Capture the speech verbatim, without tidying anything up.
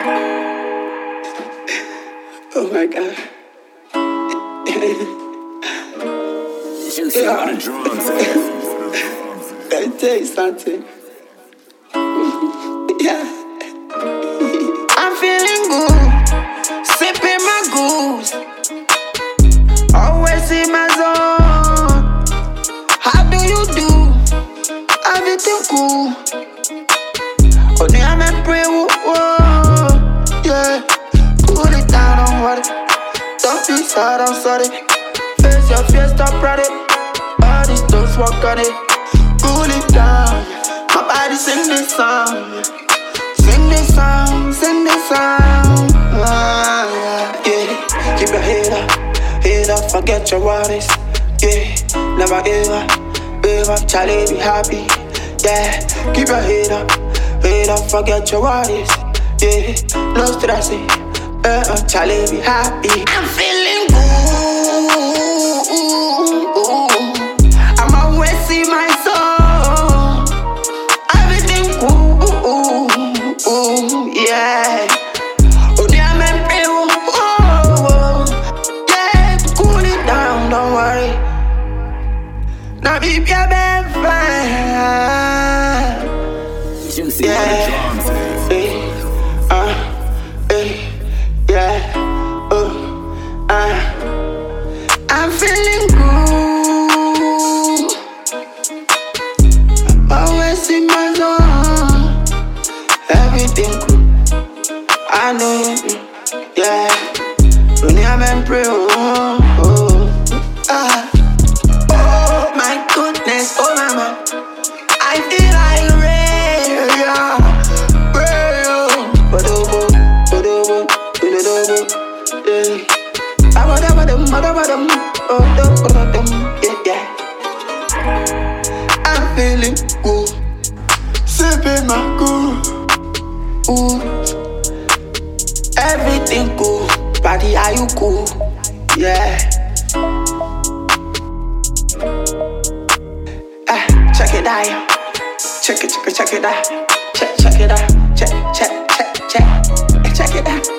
Oh my God. Juicy on the drums. Let me tell you something. Yeah. I'm feeling good, sipping my goose. Always in my zone. How do you do? Everything cool. Only I'm a pray, whoa, yeah. Cool it down, don't worry. Don't be sad, I'm sorry. Face your fear, stop running. All these dogs walk on it. Cool it down. My body sing this song. Sing this song, sing this song. Ah, yeah. Keep your head up, head up, forget your worries. Yeah, never give up, give up, Charlie, be happy. Yeah, keep your head up, head up, forget your worries. Yeah, no stressing, uh, Charlie, be happy. I'm feeling good, I'm always in my soul. Everything cool, yeah. Only I'm in pain, yeah. Cool it down, don't worry. Now be fine. Juicy Yeah. on the drums. Hey, uh, hey, yeah, uh, uh. I'm feeling good. Always in my zone. Everything good. I know you, yeah. Only I'm in prayer. Oh, oh, ah. Oh my goodness, oh mama. I feel like rain, yeah. Rain, ba-do-bo, ba-do-bo, ba-do-bo, yeah. Ba-ba-da-ba-dum, ba-da-ba-dum, ba-da-ba-dum, yeah, yeah. I'm feeling good, sipping my good, ooh. Everything cool, body, are you cool? Yeah. Ah, check it out. Check it, check it, check it out. Check, check it out. Check, check, check, check. Check it out.